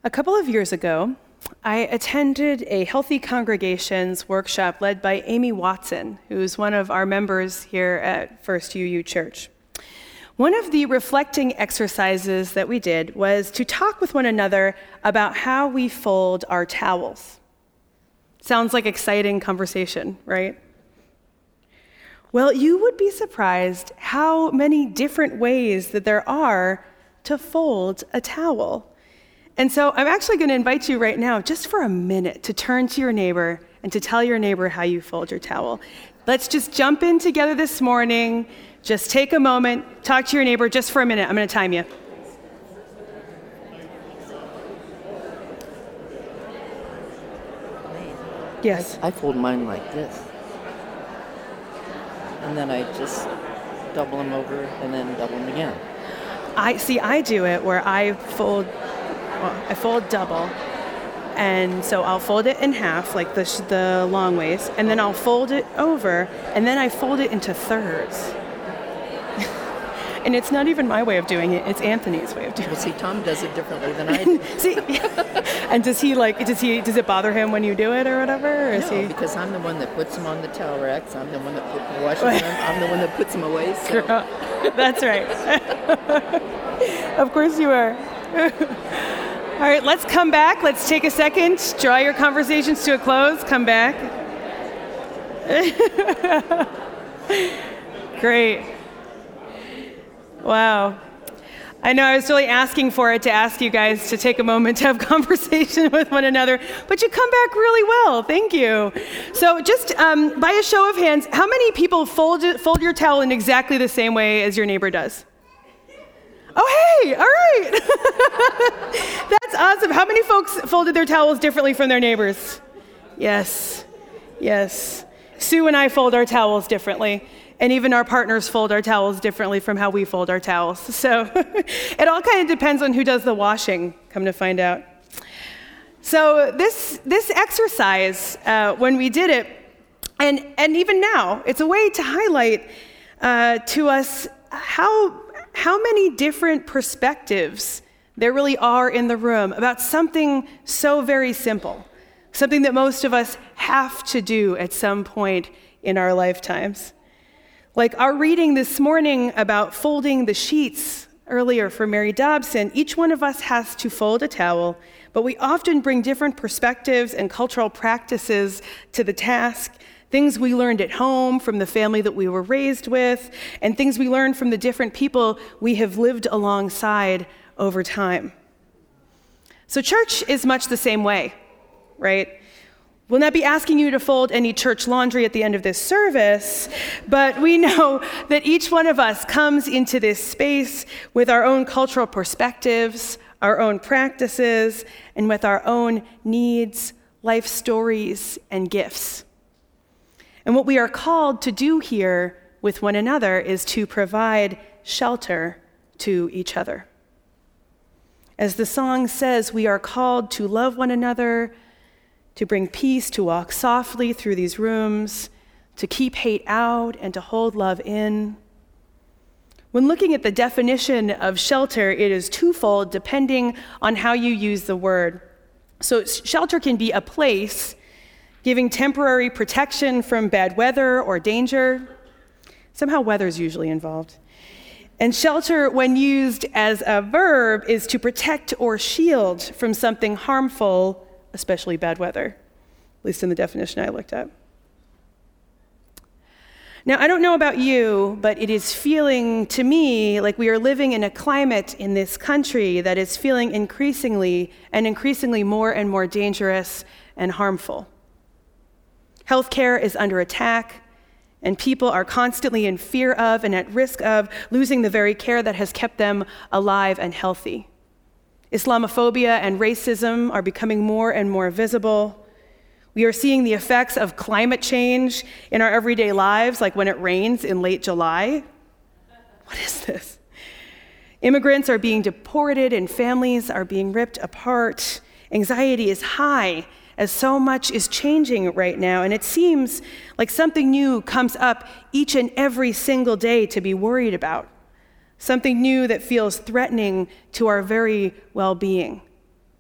A couple of years ago, I attended a Healthy Congregations workshop led by Amy Watson, who's one of our members here at First UU Church. One of the reflecting exercises that we did was to talk with one another about how we fold our towels. Sounds like exciting conversation, right? Well, you would be surprised how many different ways that there are to fold a towel. And so I'm actually going to invite you right now, just for a minute, to turn to your neighbor and to tell your neighbor how you fold your towel. Let's just jump in together this morning. Just take a moment, talk to your neighbor just for a minute. I'm going to time you. Yes. I fold mine like this. And then I just double them over and then double them again. I do it where I fold double. And so I'll fold it in half, like the long ways, and then I'll fold it over, and then I fold it into thirds. And it's not even my way of doing it, it's Anthony's way of doing it. Well, see, Tom does it differently than I do. See, and does it bother him when you do it or whatever? Or No, because I'm the one that puts them on the towel racks, I'm the one that washes them, I'm the one that puts them away, so. That's right. Of course you are. All right, let's come back. Let's take a second, draw your conversations to a close, come back. Great. Wow. I know I was really asking for it to ask you guys to take a moment to have conversation with one another, but you come back really well. Thank you. So just by a show of hands, how many people fold your towel in exactly the same way as your neighbor does? Oh, hey, all right. That's awesome. How many folks folded their towels differently from their neighbors? Yes. Sue and I fold our towels differently. And even our partners fold our towels differently from how we fold our towels. So it all kind of depends on who does the washing, come to find out. So this exercise, when we did it, and even now, it's a way to highlight to us how many different perspectives there really are in the room about something so very simple, something that most of us have to do at some point in our lifetimes. Like our reading this morning about folding the sheets earlier for Mary Dobson, each one of us has to fold a towel, but we often bring different perspectives and cultural practices to the task, things we learned at home from the family that we were raised with, and things we learned from the different people we have lived alongside over time. So church is much the same way, right? We'll not be asking you to fold any church laundry at the end of this service, but we know that each one of us comes into this space with our own cultural perspectives, our own practices, and with our own needs, life stories, and gifts. And what we are called to do here with one another is to provide shelter to each other. As the song says, we are called to love one another, to bring peace, to walk softly through these rooms, to keep hate out, and to hold love in. When looking at the definition of shelter, it is twofold depending on how you use the word. So shelter can be a place giving temporary protection from bad weather or danger. Somehow weather's usually involved. And shelter, when used as a verb, is to protect or shield from something harmful, especially bad weather, at least in the definition I looked up. Now, I don't know about you, but it is feeling to me like we are living in a climate in this country that is feeling increasingly more and more dangerous and harmful. Healthcare is under attack, and people are constantly in fear of and at risk of losing the very care that has kept them alive and healthy. Islamophobia and racism are becoming more and more visible. We are seeing the effects of climate change in our everyday lives, like when it rains in late July. What is this? Immigrants are being deported and families are being ripped apart. Anxiety is high as so much is changing right now, and it seems like something new comes up each and every single day to be worried about. Something new that feels threatening to our very well-being.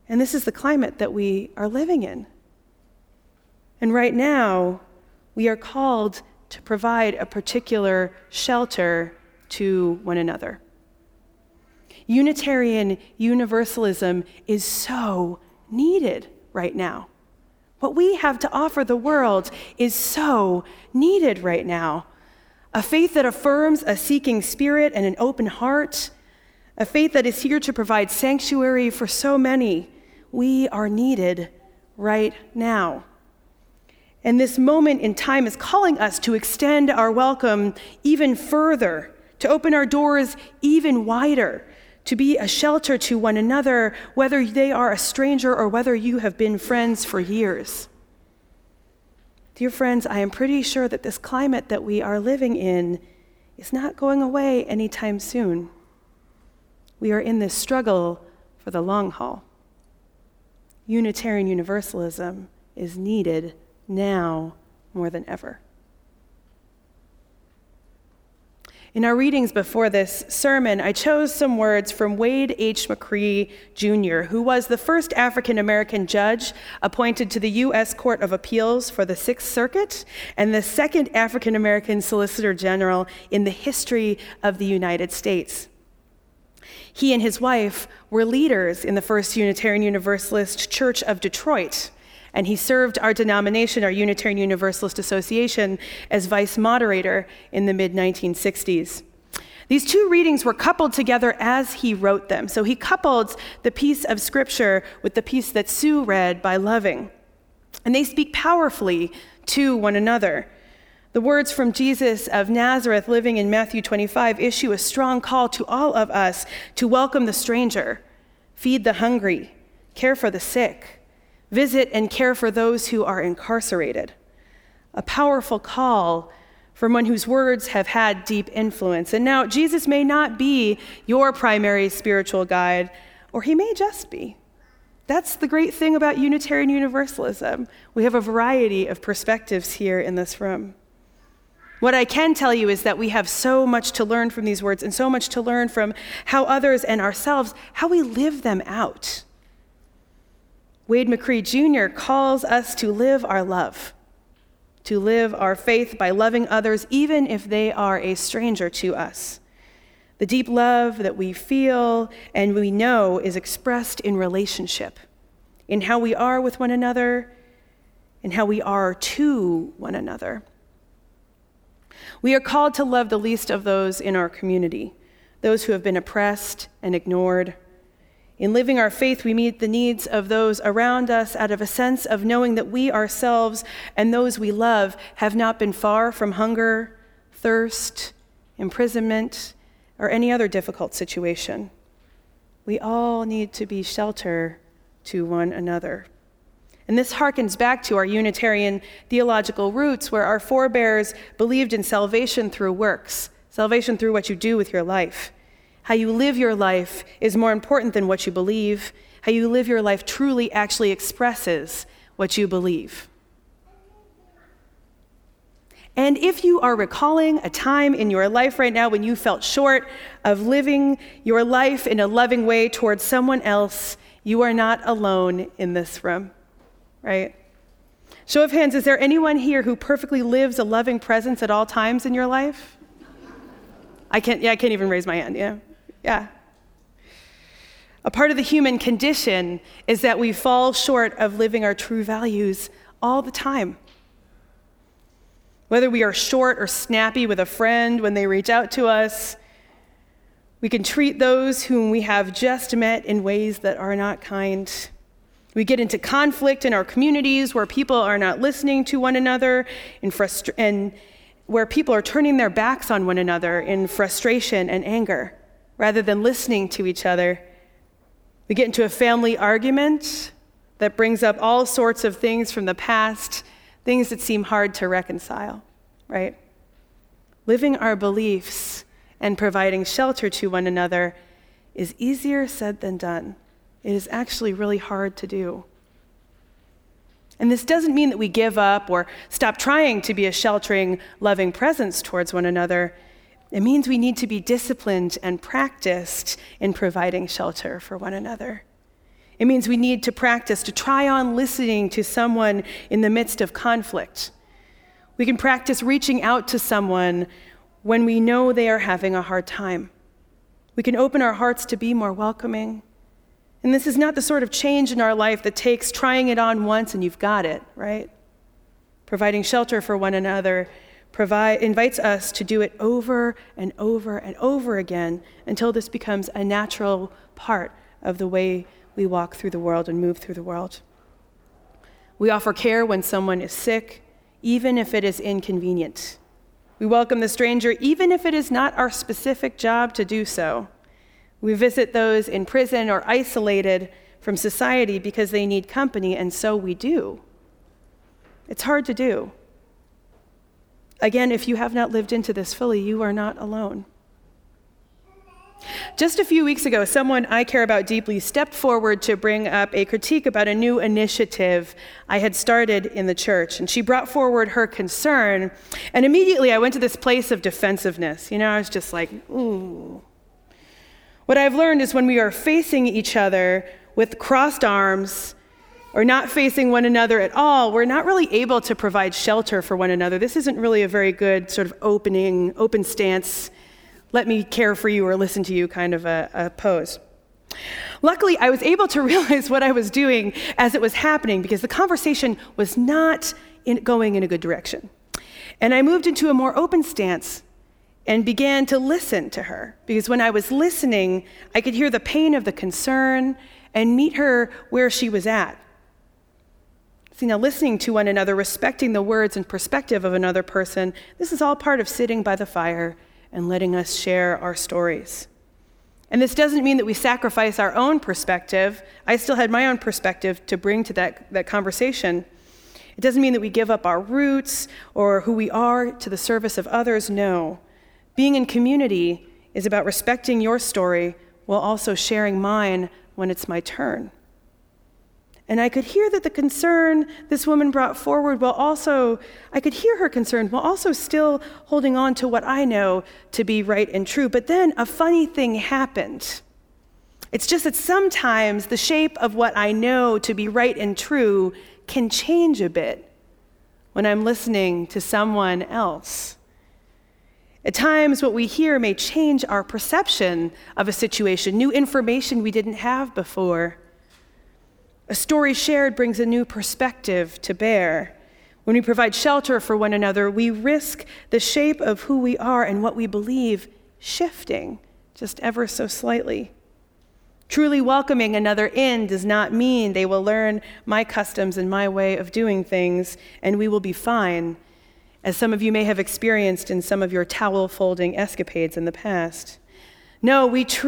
And this is the climate that we are living in. And right now, we are called to provide a particular shelter to one another. Unitarian Universalism is so needed right now. What we have to offer the world is so needed right now. A faith that affirms a seeking spirit and an open heart, a faith that is here to provide sanctuary for so many. We are needed right now. And this moment in time is calling us to extend our welcome even further, to open our doors even wider, to be a shelter to one another, whether they are a stranger or whether you have been friends for years. Dear friends, I am pretty sure that this climate that we are living in is not going away anytime soon. We are in this struggle for the long haul. Unitarian Universalism is needed now more than ever. In our readings before this sermon, I chose some words from Wade H. McCree, Jr., who was the first African-American judge appointed to the U.S. Court of Appeals for the Sixth Circuit and the second African-American Solicitor General in the history of the United States. He and his wife were leaders in the First Unitarian Universalist Church of Detroit, and he served our denomination, our Unitarian Universalist Association, as vice moderator in the mid-1960s. These two readings were coupled together as he wrote them. So he coupled the piece of scripture with the piece that Sue read by Loving. And they speak powerfully to one another. The words from Jesus of Nazareth living in Matthew 25 issue a strong call to all of us to welcome the stranger, feed the hungry, care for the sick, visit and care for those who are incarcerated. A powerful call from one whose words have had deep influence. And now, Jesus may not be your primary spiritual guide, or he may just be. That's the great thing about Unitarian Universalism. We have a variety of perspectives here in this room. What I can tell you is that we have so much to learn from these words and so much to learn from how others and ourselves, how we live them out. Wade McCree Jr. calls us to live our love, to live our faith by loving others even if they are a stranger to us. The deep love that we feel and we know is expressed in relationship, in how we are with one another, and how we are to one another. We are called to love the least of those in our community, those who have been oppressed and ignored. In living our faith, we meet the needs of those around us out of a sense of knowing that we ourselves and those we love have not been far from hunger, thirst, imprisonment, or any other difficult situation. We all need to be shelter to one another. And this harkens back to our Unitarian theological roots, where our forebears believed in salvation through works, salvation through what you do with your life. How you live your life is more important than what you believe. How you live your life truly actually expresses what you believe. And if you are recalling a time in your life right now when you felt short of living your life in a loving way towards someone else, you are not alone in this room, right? Show of hands, is there anyone here who perfectly lives a loving presence at all times in your life? I can't even raise my hand, Yeah. A part of the human condition is that we fall short of living our true values all the time. Whether we are short or snappy with a friend when they reach out to us, we can treat those whom we have just met in ways that are not kind. We get into conflict in our communities where people are not listening to one another and where people are turning their backs on one another in frustration and anger, rather than listening to each other. We get into a family argument that brings up all sorts of things from the past, things that seem hard to reconcile, right? Living our beliefs and providing shelter to one another is easier said than done. It is actually really hard to do. And this doesn't mean that we give up or stop trying to be a sheltering, loving presence towards one another. It means we need to be disciplined and practiced in providing shelter for one another. It means we need to practice to try on listening to someone in the midst of conflict. We can practice reaching out to someone when we know they are having a hard time. We can open our hearts to be more welcoming. And this is not the sort of change in our life that takes trying it on once and you've got it, right? Providing shelter for one another invites us to do it over and over and over again until this becomes a natural part of the way we walk through the world and move through the world. We offer care when someone is sick, even if it is inconvenient. We welcome the stranger, even if it is not our specific job to do so. We visit those in prison or isolated from society because they need company, and so we do. It's hard to do. Again, if you have not lived into this fully, you are not alone. Just a few weeks ago, someone I care about deeply stepped forward to bring up a critique about a new initiative I had started in the church. And she brought forward her concern. And immediately I went to this place of defensiveness. I was just like, ooh. What I've learned is when we are facing each other with crossed arms or not facing one another at all, we're not really able to provide shelter for one another. This isn't really a very good sort of open stance, let me care for you or listen to you kind of a pose. Luckily, I was able to realize what I was doing as it was happening because the conversation was not going in a good direction. And I moved into a more open stance and began to listen to her because when I was listening, I could hear the pain of the concern and meet her where she was at. See, now listening to one another, respecting the words and perspective of another person, this is all part of sitting by the fire and letting us share our stories. And this doesn't mean that we sacrifice our own perspective. I still had my own perspective to bring to that conversation. It doesn't mean that we give up our roots or who we are to the service of others. No. Being in community is about respecting your story while also sharing mine when it's my turn. And I could hear that the concern this woman brought forward I could hear her concern while also still holding on to what I know to be right and true. But then a funny thing happened. It's just that sometimes the shape of what I know to be right and true can change a bit when I'm listening to someone else. At times, what we hear may change our perception of a situation, new information we didn't have before. A story shared brings a new perspective to bear. When we provide shelter for one another, we risk the shape of who we are and what we believe shifting just ever so slightly. Truly welcoming another in does not mean they will learn my customs and my way of doing things, and we will be fine, as some of you may have experienced in some of your towel folding escapades in the past. No,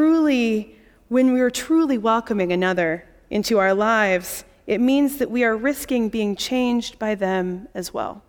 when we are truly welcoming another into our lives, it means that we are risking being changed by them as well.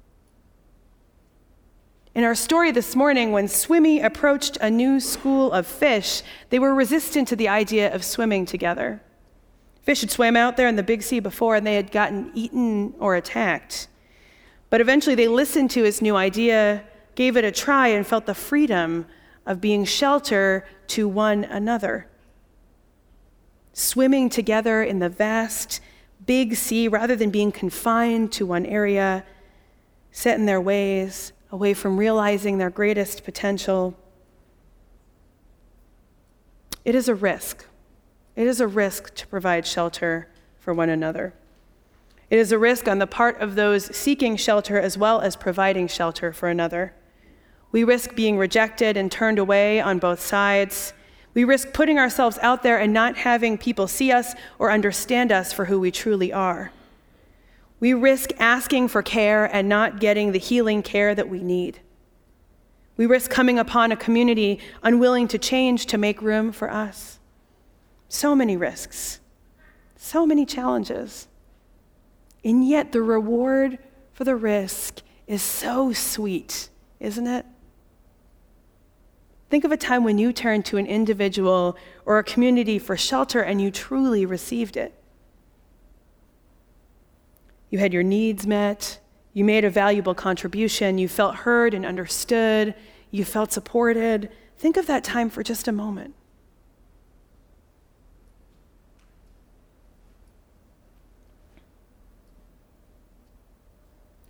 In our story this morning, when Swimmy approached a new school of fish, they were resistant to the idea of swimming together. Fish had swam out there in the big sea before, and they had gotten eaten or attacked. But eventually they listened to his new idea, gave it a try, and felt the freedom of being shelter to one another. Swimming together in the vast, big sea rather than being confined to one area, set in their ways, away from realizing their greatest potential. It is a risk. It is a risk to provide shelter for one another. It is a risk on the part of those seeking shelter as well as providing shelter for another. We risk being rejected and turned away on both sides. We risk putting ourselves out there and not having people see us or understand us for who we truly are. We risk asking for care and not getting the healing care that we need. We risk coming upon a community unwilling to change to make room for us. So many risks, so many challenges. And yet the reward for the risk is so sweet, isn't it? Think of a time when you turned to an individual or a community for shelter and you truly received it. You had your needs met, you made a valuable contribution, you felt heard and understood, you felt supported. Think of that time for just a moment.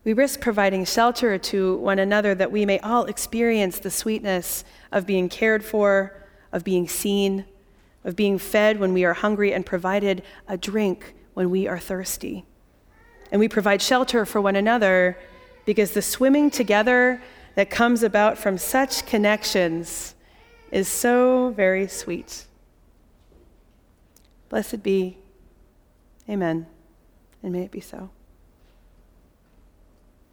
We risk providing shelter to one another that we may all experience the sweetness of being cared for, of being seen, of being fed when we are hungry, and provided a drink when we are thirsty. And we provide shelter for one another because the swimming together that comes about from such connections is so very sweet. Blessed be. Amen. And may it be so.